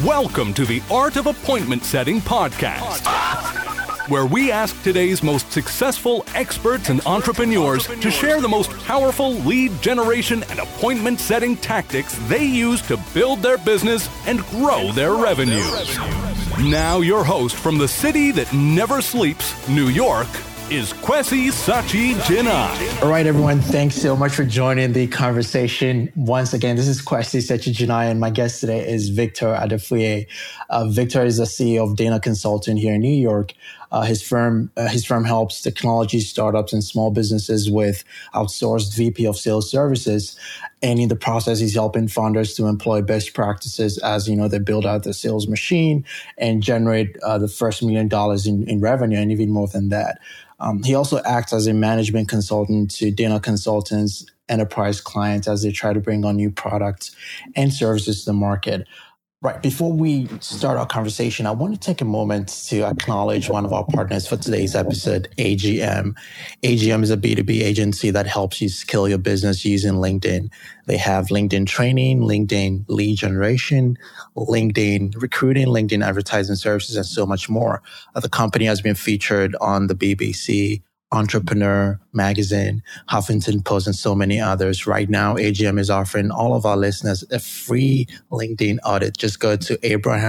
Welcome to the Art of Appointment Setting podcast, where we ask today's most successful experts and entrepreneurs to share the most powerful lead generation and appointment setting tactics they use to build their business and grow their revenues. Now your host from the city that never sleeps, New York, is Kwesi Sachi-Jinai. All right, everyone. Thanks so much for joining the conversation. Once again, this is Kwesi Sachi-Jinai, and my guest today is Victor Adefuye. Victor is the CEO of Dana Consulting here in New York. His firm helps technology startups and small businesses with outsourced VP of sales services. And in the process, he's helping founders to employ best practices as, they build out the sales machine and generate the first $1 million in revenue and even more than that. He also acts as a management consultant to Dana Consultants enterprise clients as they try to bring on new products and services to the market. Right. Before we start our conversation, I want to take a moment to acknowledge one of our partners for today's episode, AGM. AGM is a B2B agency that helps you scale your business using LinkedIn. They have LinkedIn training, LinkedIn lead generation, LinkedIn recruiting, LinkedIn advertising services, and so much more. The company has been featured on the BBC, Entrepreneur Magazine, Huffington Post, and so many others. Right now, AGM is offering all of our listeners a free LinkedIn audit. Just go to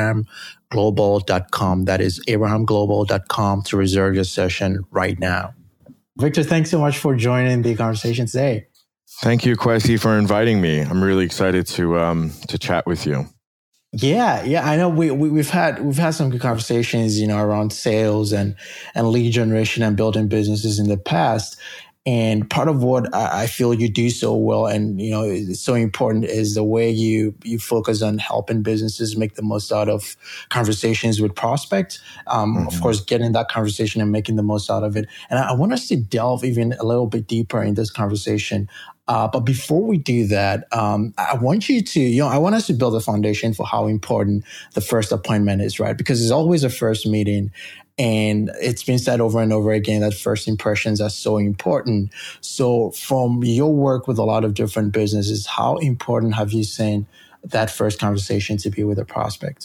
abrahamglobal.com. That is abrahamglobal.com to reserve your session right now. Victor, thanks so much for joining the conversation today. Thank you, Kwesi, for inviting me. I'm really excited to chat with you. Yeah. I know we've had some good conversations, around sales and lead generation and building businesses in the past. And part of what I feel you do so well and, it's so important is the way you focus on helping businesses make the most out of conversations with prospects. Of course, getting that conversation and making the most out of it. And I want us to delve even a little bit deeper in this conversation. But before we do that, I want you to, I want us to build a foundation for how important the first appointment is, right? Because it's always a first meeting. And it's been said over and over again that first impressions are so important. So from your work with a lot of different businesses, how important have you seen that first conversation to be with a prospect?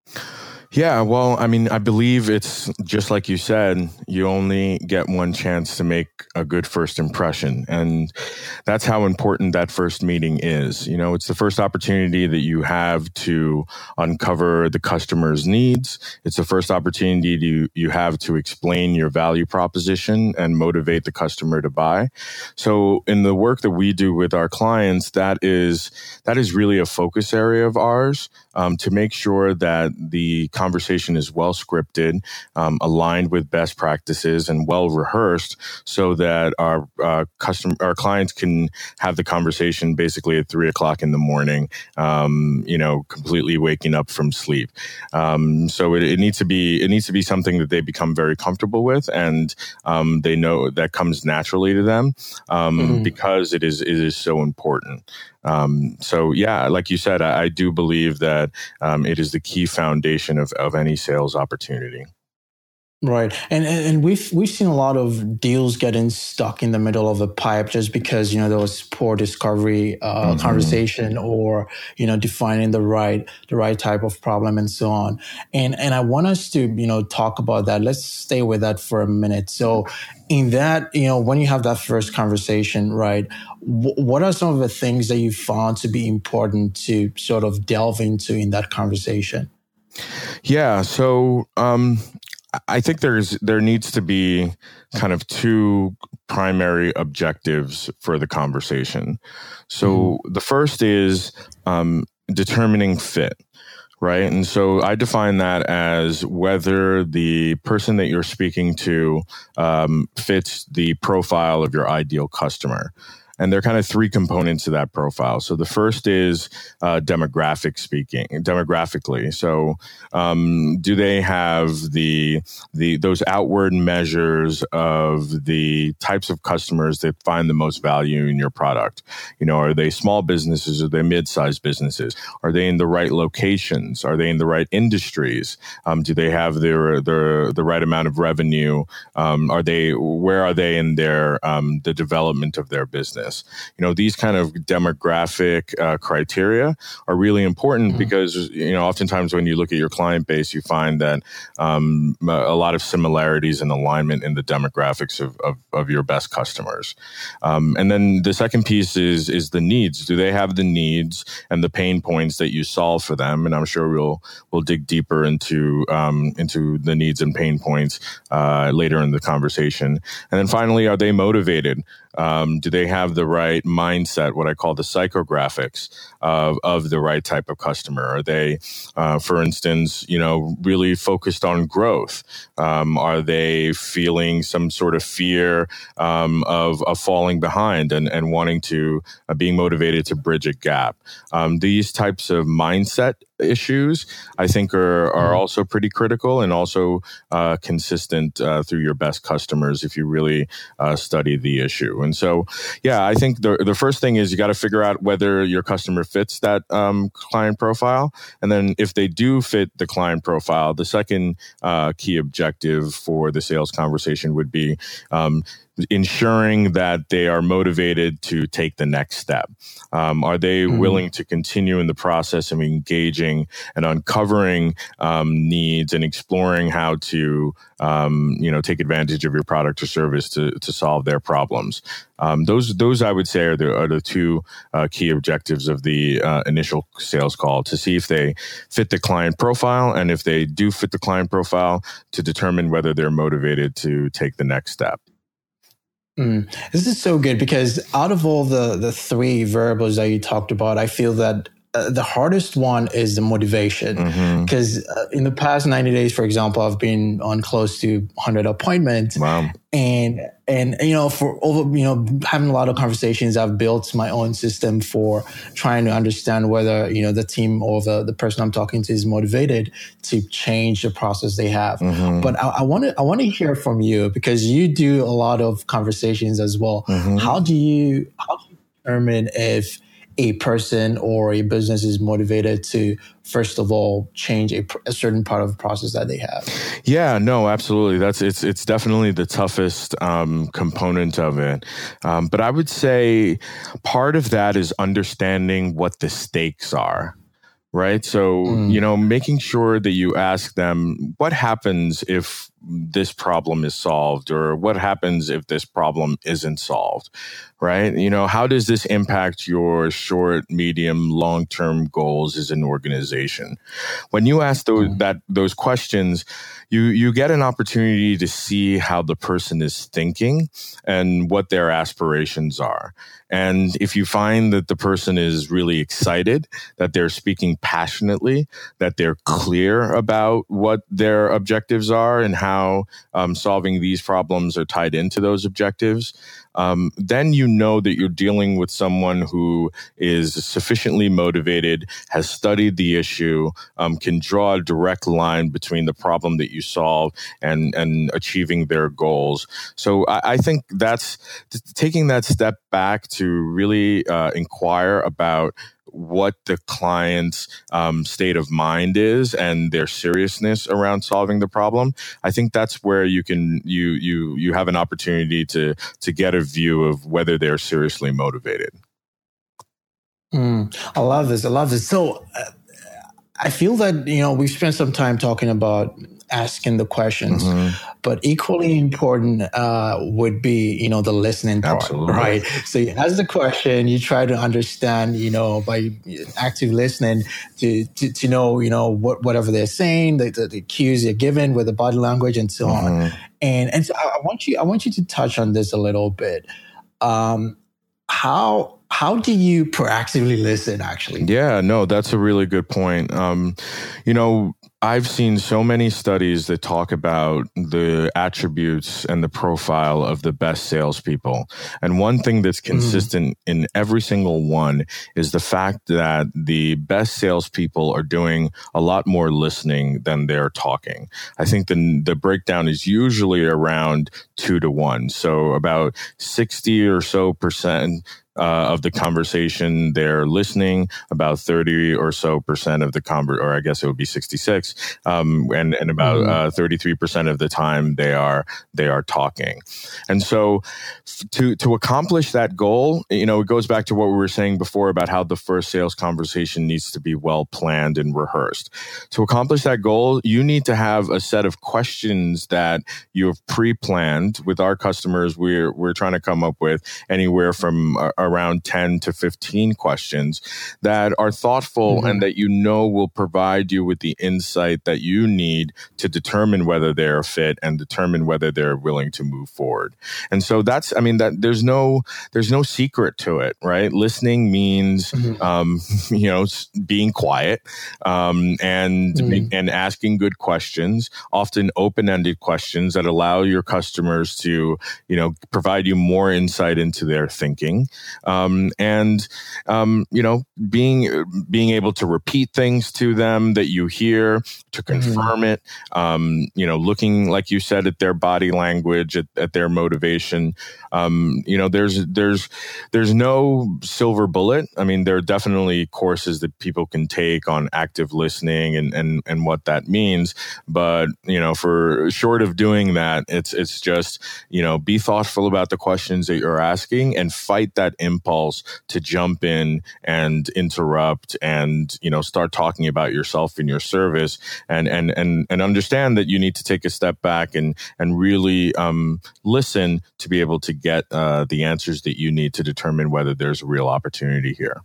Yeah, well, I believe it's just like you said, you only get one chance to make a good first impression. And that's how important that first meeting is. It's the first opportunity that you have to uncover the customer's needs. It's the first opportunity you have to explain your value proposition and motivate the customer to buy. So in the work that we do with our clients, that is really a focus area of ours, to make sure that the conversation is well scripted, aligned with best practices, and well rehearsed, so that our clients can have the conversation basically at 3:00 in the morning, completely waking up from sleep. So it needs to be something that they become very comfortable with, and they know that comes naturally to them, because it is so important. So yeah, like you said, I do believe that it is the key foundation of any sales opportunity. Right. And we've seen a lot of deals getting stuck in the middle of a pipe just because, there was poor discovery, conversation, or, defining the right type of problem and so on. And I want us to, talk about that. Let's stay with that for a minute. So in that, when you have that first conversation, right, what are some of the things that you found to be important to sort of delve into in that conversation? Yeah. So, I think there needs to be kind of two primary objectives for the conversation. So the first is determining fit, right? And so I define that as whether the person that you're speaking to fits the profile of your ideal customer. And there are kind of three components to that profile. So the first is demographically. So do they have those outward measures of the types of customers that find the most value in your product? Are they small businesses? Are they mid-sized businesses? Are they in the right locations? Are they in the right industries? Do they have the right amount of revenue? Where are they in their the development of their business? seriousness. These kind of demographic criteria are really important because, oftentimes when you look at your client base, you find that a lot of similarities and alignment in the demographics of your best customers. And then the second piece is the needs. Do they have the needs and the pain points that you solve for them? And I'm sure we'll dig deeper into the needs and pain points later in the conversation. And then finally, are they motivated? Do they have the right mindset, what I call the psychographics of the right type of customer? Are they, for instance, really focused on growth? Are they feeling some sort of fear of falling behind and wanting to, being motivated to bridge a gap? These types of mindset issues, I think, are also pretty critical and also consistent through your best customers if you really study the issue. And so, I think the first thing is you got to figure out whether your customer fits that client profile. And then if they do fit the client profile, the second key objective for the sales conversation would be ensuring that they are motivated to take the next step. Are they willing to continue in the process of engaging and uncovering needs and exploring how to take advantage of your product or service to solve their problems? Those I would say are the two key objectives of the initial sales call, to see if they fit the client profile, and if they do fit the client profile, to determine whether they're motivated to take the next step. This is so good, because out of all the three variables that you talked about, I feel that the hardest one is the motivation. Because in the past 90 days, for example, I've been on close to 100 appointments. Wow. And for over, having a lot of conversations, I've built my own system for trying to understand whether, the team or the person I'm talking to is motivated to change the process they have. But I want to hear from you, because you do a lot of conversations as well. How do you determine if a person or a business is motivated to, first of all, change a certain part of the process that they have? Yeah, no, absolutely. It's definitely the toughest component of it. But I would say part of that is understanding what the stakes are. Right. So, making sure that you ask them, what happens if this problem is solved, or what happens if this problem isn't solved? Right. How does this impact your short, medium, long-term goals as an organization? When you ask those questions, you get an opportunity to see how the person is thinking and what their aspirations are. And if you find that the person is really excited, that they're speaking passionately, that they're clear about what their objectives are and how solving these problems are tied into those objectives, then you know that you're dealing with someone who is sufficiently motivated, has studied the issue, can draw a direct line between the problem that you solve and achieving their goals. So I think that's taking that step back to really inquire about what the client's state of mind is and their seriousness around solving the problem. I think that's where you have an opportunity to get a view of whether they're seriously motivated. I love this. So I feel that, we've spent some time talking about asking the questions, but equally important would be, the listening part. Absolutely. Right? So you ask the question, you try to understand, by active listening to know, whatever they're saying, the cues they're given with the body language and so on. And so I want you to touch on this a little bit. How do you proactively listen, actually? Yeah, no, that's a really good point. I've seen so many studies that talk about the attributes and the profile of the best salespeople. And one thing that's consistent in every single one is the fact that the best salespeople are doing a lot more listening than they're talking. I think the breakdown is usually around 2-to-1. So about 60 or so percent of the conversation they're listening, about 30 or so percent of the or I guess it would be 66% insights, and about 33% of the time they are talking. And so to accomplish that goal, it goes back to what we were saying before about how the first sales conversation needs to be well planned and rehearsed. To accomplish that goal, you need to have a set of questions that you have pre-planned. With our customers, we're trying to come up with anywhere from around 10 to 15 questions that are thoughtful and that will provide you with the insight that you need to determine whether they're a fit and determine whether they're willing to move forward. And so that there's no secret to it, right? Listening means being quiet and asking good questions, often open-ended questions that allow your customers to provide you more insight into their thinking, being able to repeat things to them that you hear, to confirm it, looking, like you said, at their body language, at their motivation. There's no silver bullet. I mean, there are definitely courses that people can take on active listening and what that means. But, for short of doing that, it's just, be thoughtful about the questions that you're asking and fight that impulse to jump in and interrupt and, start talking about yourself and your service and understand that you need to take a step back and really listen to be able to get the answers that you need to determine whether there's a real opportunity here.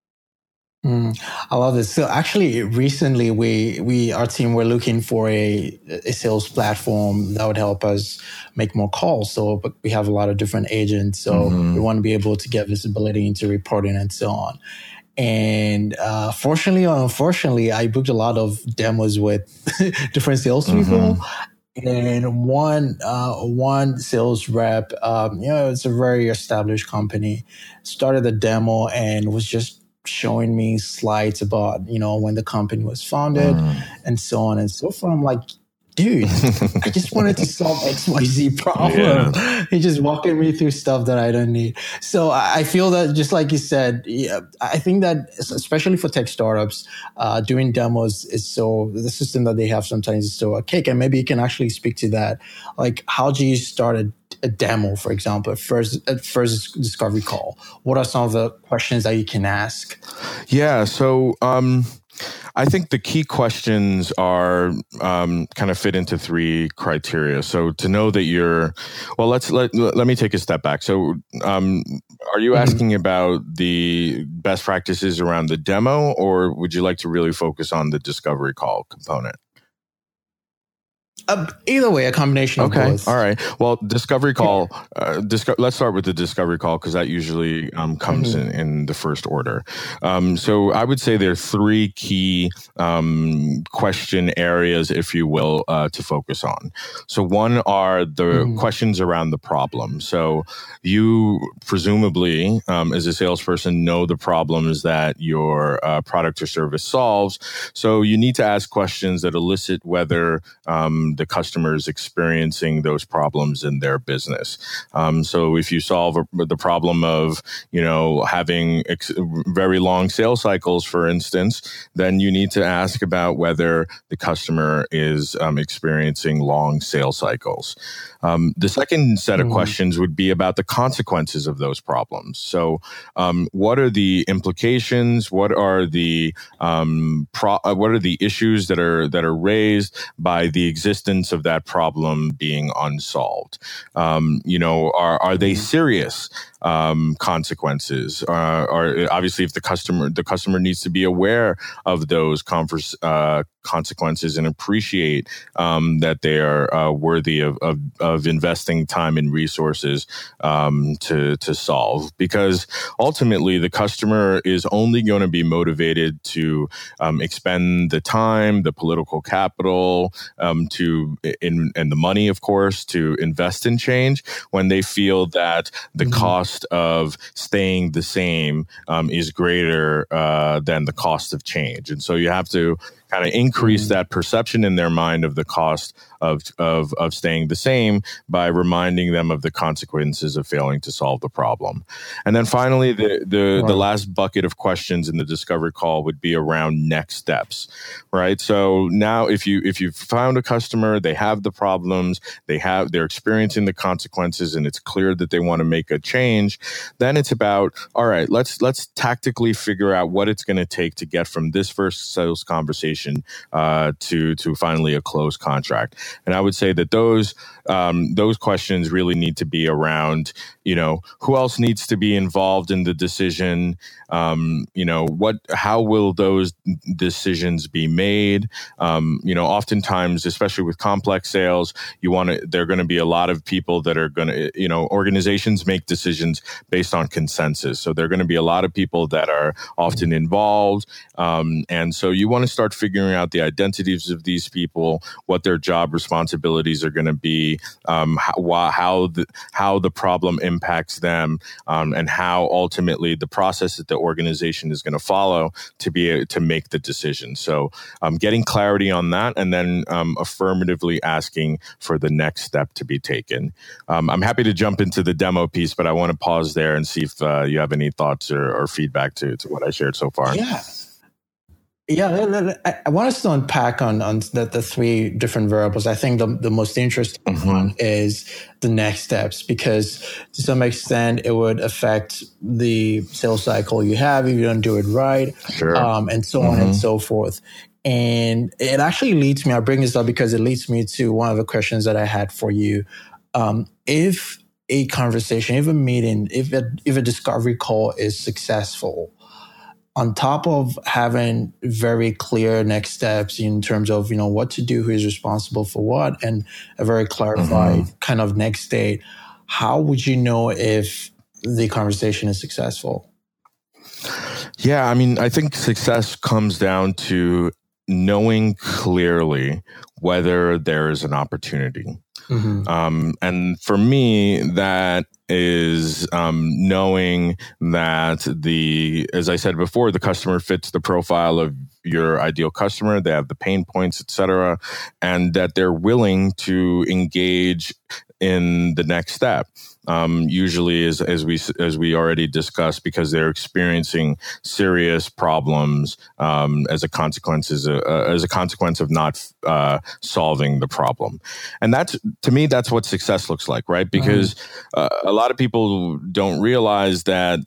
I love this. So actually, recently, our team were looking for a sales platform that would help us make more calls. So we have a lot of different agents. So we want to be able to get visibility into reporting and so on. And fortunately or unfortunately, I booked a lot of demos with different salespeople. And one sales rep, it's a very established company, started the demo and was just showing me slides about, when the company was founded and so on and so forth. I'm like, dude, I just wanted to solve XYZ problem. Yeah. He's just walking me through stuff that I don't need. So I feel that, just like you said, I think that especially for tech startups, doing demos the system that they have sometimes is so archaic. And maybe you can actually speak to that. Like, how do you start a demo, for example, at first discovery call? What are some of the questions that you can ask? Yeah. So, I think the key questions are kind of fit into three criteria. So to know that let me take a step back. So are you asking about the best practices around the demo, or would you like to really focus on the discovery call component? Either way, a combination of both. All right. Well, discovery call, let's start with the discovery call because that usually comes in the first order. So I would say there are three key question areas, if you will, to focus on. So one are the questions around the problem. So you presumably, as a salesperson, know the problems that your product or service solves. So you need to ask questions that elicit whether the customer is experiencing those problems in their business. So if you solve the problem of, having very long sales cycles, for instance, then you need to ask about whether the customer is experiencing long sales cycles. The second set of questions would be about the consequences of those problems. So, what are the implications? What are the issues that are raised by the existence of that problem being unsolved? Are they serious consequences? Or obviously, if the customer needs to be aware of those consequences and appreciate that they are worthy of investing time and resources to solve, because ultimately the customer is only going to be motivated to expend the time, the political capital, and the money, of course, to invest in change when they feel that the cost of staying the same is greater than the cost of change. And so you have to kind of increase that perception in their mind of the cost of staying the same by reminding them of the consequences of failing to solve the problem. And then finally, the last bucket of questions in the discovery call would be around next steps, right? So now if you've found a customer, they have the problems, they're experiencing the consequences, and it's clear that they want to make a change, then it's about, all right, let's tactically figure out what it's going to take to get from this first sales conversation to finally a closed contract. And I would say that those questions really need to be around, who else needs to be involved in the decision? How will those decisions be made? Oftentimes, especially with complex sales, there are going to be a lot of people that are going to, organizations make decisions based on consensus. So there are going to be a lot of people that are often involved. And so you want to start figuring out the identities of these people, what their job responsibilities are going to be, how the problem impacts them, and how ultimately the process that the organization is going to follow to make the decision. So getting clarity on that, and then affirmatively asking for the next step to be taken. I'm happy to jump into the demo piece, but I want to pause there and see if you have any thoughts or feedback to what I shared so far. Yeah, I want us to unpack on the three different variables. I think the most interesting one is the next steps, because to some extent it would affect the sales cycle you have if you don't do it right, and so on and so forth. And it actually leads me, I bring this up because it leads me to one of the questions that I had for you. If a conversation, if a meeting, if a discovery call is successful, on top of having very clear next steps in terms of, what to do, who is responsible for what, and a very clarified kind of next state, how would you know if the conversation is successful? Yeah, I think success comes down to knowing clearly whether there is an opportunity. And for me, that is knowing that as I said before, the customer fits the profile of your ideal customer. They have the pain points, et cetera, and that they're willing to engage in the next step. Usually, as we already discussed, because they're experiencing serious problems as a consequence of not solving the problem, and to me that's what success looks like, right? Because a lot of people don't realize that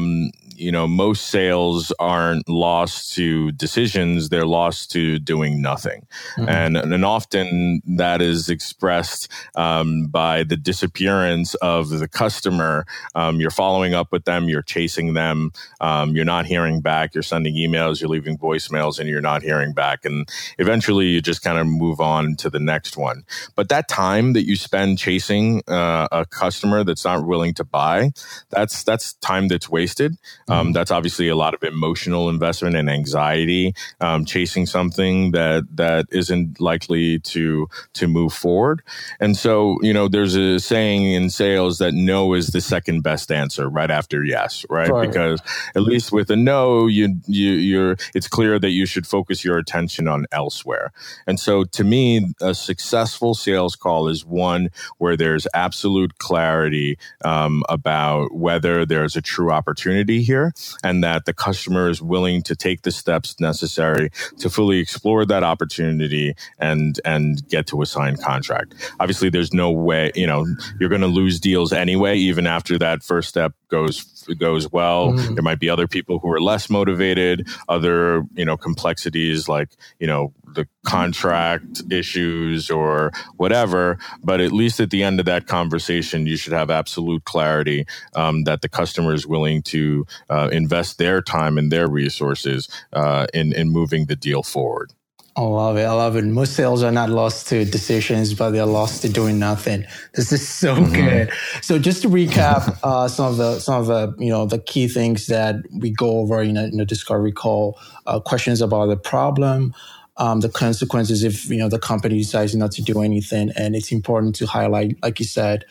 most sales aren't lost to decisions; they're lost to doing nothing, and often that is expressed by the disappearance of the customer. You're following up with them, you're chasing them, you're not hearing back, you're sending emails, you're leaving voicemails, and you're not hearing back. And eventually you just kind of move on to the next one. But that time that you spend chasing a customer that's not willing to buy, that's time that's wasted. That's obviously a lot of emotional investment and anxiety, chasing something that isn't likely to move forward. And so, there's a saying in sales that no is the second best answer right after yes, right? Because at least with a no, it's clear that you should focus your attention on elsewhere. And so to me, a successful sales call is one where there's absolute clarity about whether there's a true opportunity here, and that the customer is willing to take the steps necessary to fully explore that opportunity and get to a signed contract. Obviously, there's no way, you're going to lose deals anyway, even after that first step goes well. There might be other people who are less motivated, other, complexities like, the contract issues or whatever. But at least at the end of that conversation, you should have absolute clarity that the customer is willing to invest their time and their resources in moving the deal forward. I love it. Most sales are not lost to decisions, but they're lost to doing nothing. This is so good. So just to recap, some of the the key things that we go over in a discovery call, questions about the problem, the consequences if the company decides not to do anything, and it's important to highlight, like you said,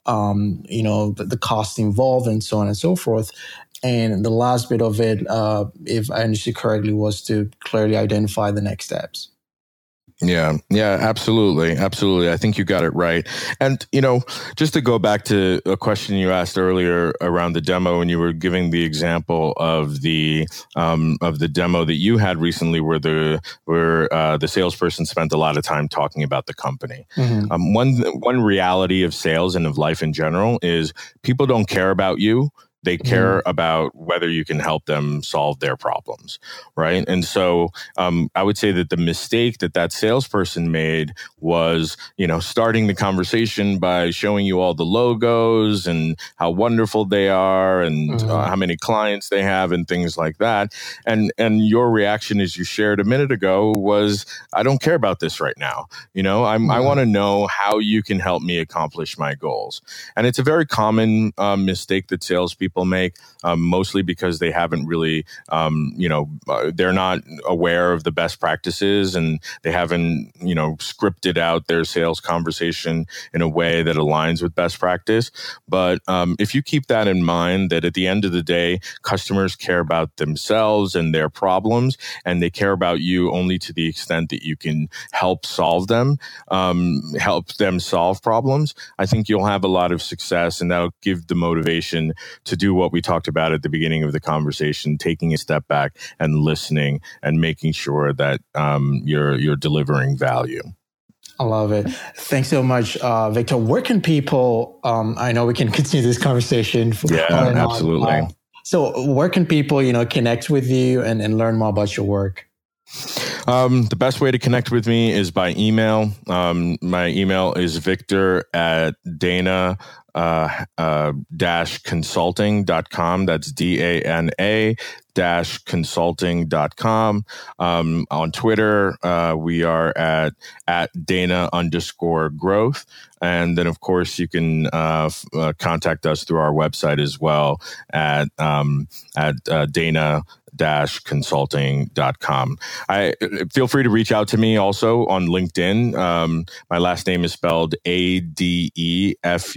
the cost involved and so on and so forth. And the last bit of it, if I understood correctly, was to clearly identify the next steps. Yeah, absolutely. I think you got it right. And, just to go back to a question you asked earlier around the demo, and you were giving the example of the demo that you had recently where the salesperson spent a lot of time talking about the company. Mm-hmm. One reality of sales and of life in general is people don't care about you. They care about whether you can help them solve their problems, right? And so I would say that the mistake that salesperson made was, starting the conversation by showing you all the logos and how wonderful they are and how many clients they have and things like that. And your reaction, as you shared a minute ago, was, I don't care about this right now. I want to know how you can help me accomplish my goals. And it's a very common mistake that salespeople make, mostly because they haven't really, they're not aware of the best practices and they haven't, scripted out their sales conversation in a way that aligns with best practice. But if you keep that in mind, that at the end of the day, customers care about themselves and their problems, and they care about you only to the extent that you can help solve them, help them solve problems, I think you'll have a lot of success, and that'll give the motivation to do what we talked about at the beginning of the conversation, taking a step back and listening and making sure that you're delivering value. I love it. Thanks so much, Victor. Where can people, I know we can continue this conversation. Absolutely. So where can people, connect with you and learn more about your work? The best way to connect with me is by email. My email is victor@dana-consulting.com. That's DANA-consulting.com. On Twitter, we are at Dana_growth. And then, of course, you can contact us through our website as well at Dana-consulting.com. I feel free to reach out to me also on LinkedIn. My last name is spelled Adefuye.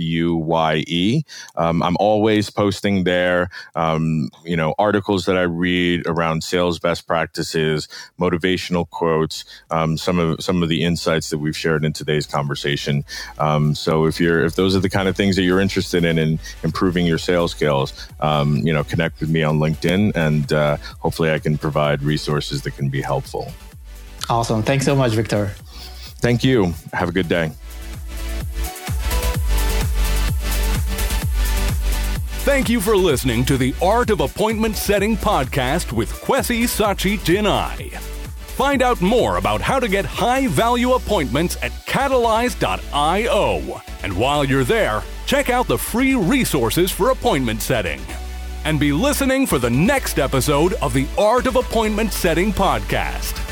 I'm always posting there, articles that I read around sales best practices, motivational quotes, some of the insights that we've shared in today's conversation. So if those are the kind of things that you're interested in improving your sales skills, connect with me on LinkedIn, and hopefully I can provide resources that can be helpful. Awesome. Thanks so much, Victor. Thank you. Have a good day. Thank you for listening to the Art of Appointment Setting podcast with Kwesi Sachi-Jinai. Find out more about how to get high-value appointments at Catalyze.io. And while you're there, check out the free resources for appointment setting. And be listening for the next episode of the Art of Appointment Setting podcast.